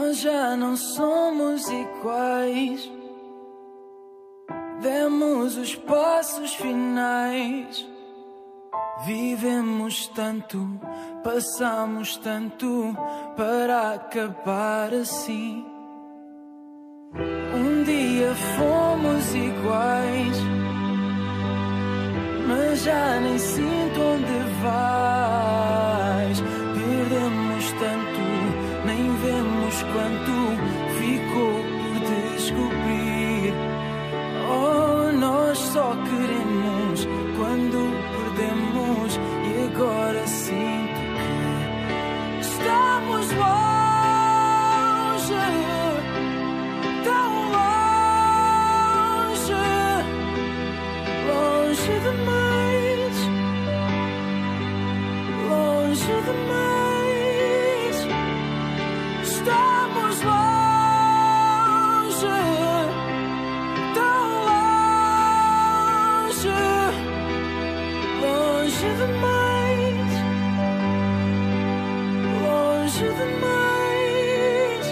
Nós já não somos iguais. Demos os passos finais. Vivemos tanto, passamos tanto para acabar assim. Um dia fomos iguais, mas já nem sinto onde vais. Perdemos tanto, nem vemos quanto ficou por descobrir. Oh, nós só queremos quando perdemos, e agora sinto que estamos longe, tão longe, longe demais, longe demais. Estamos longe, tão longe, longe demais, longe demais.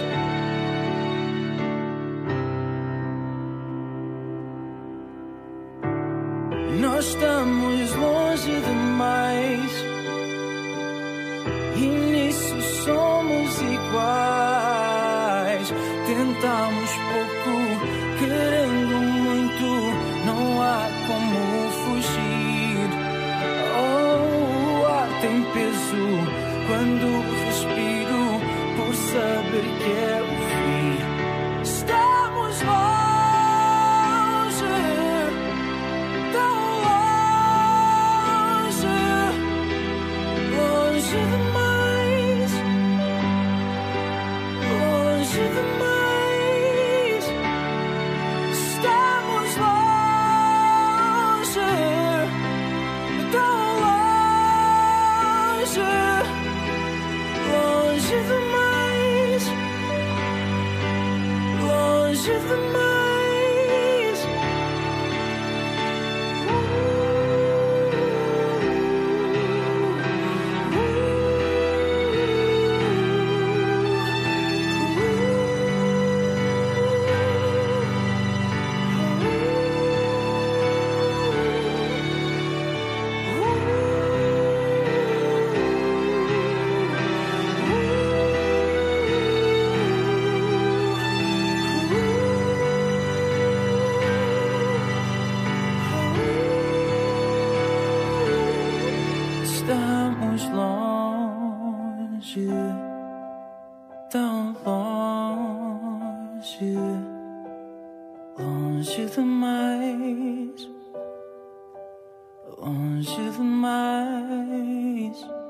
Nós estamos longe demais, e nisso somos iguais. Tentamos pouco, querendo muito, não há como fugir. Oh, o ar tem peso quando respiro, por saber que é o fim. Estamos longe, tão longe, longe demais, longe demais. Estamos longe, tão longe, longe demais, longe demais. Estamos longe, tão longe, longe demais, longe demais.